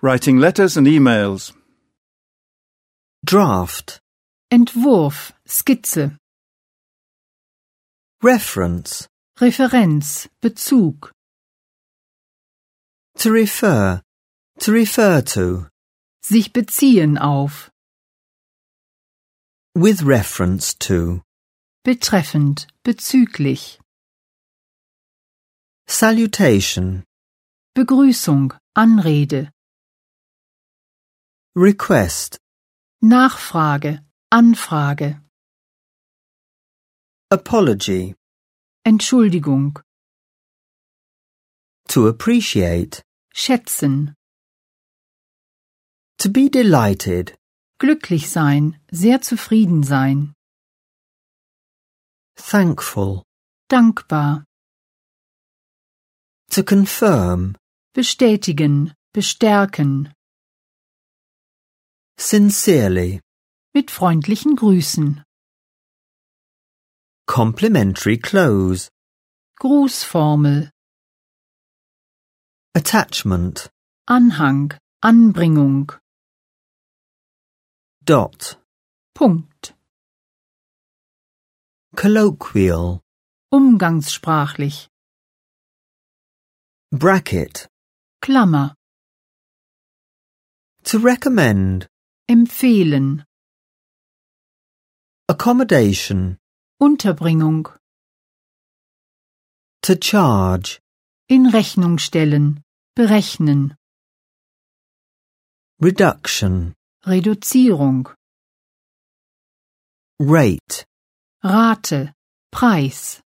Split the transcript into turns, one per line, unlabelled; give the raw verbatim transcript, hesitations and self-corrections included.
Writing letters and emails.
Draft.
Entwurf, Skizze.
Reference.
Referenz, Bezug.
To refer. To refer to.
Sich beziehen auf.
With reference to.
Betreffend, bezüglich.
Salutation.
Begrüßung, Anrede.
Request.
Nachfrage, Anfrage.
Apology.
Entschuldigung.
To appreciate.
Schätzen.
To be delighted.
Glücklich sein, sehr zufrieden sein.
Thankful.
Dankbar.
To confirm.
Bestätigen, bestärken.
Sincerely.
Mit freundlichen Grüßen.
Complimentary close.
Grußformel.
Attachment.
Anhang, Anbringung.
Dot.
Punkt.
Colloquial.
Umgangssprachlich.
Bracket.
Klammer.
To recommend.
Empfehlen.
Accommodation.
Unterbringung.
To charge.
In Rechnung stellen. Berechnen.
Reduction.
Reduzierung.
Rate.
Rate. Preis.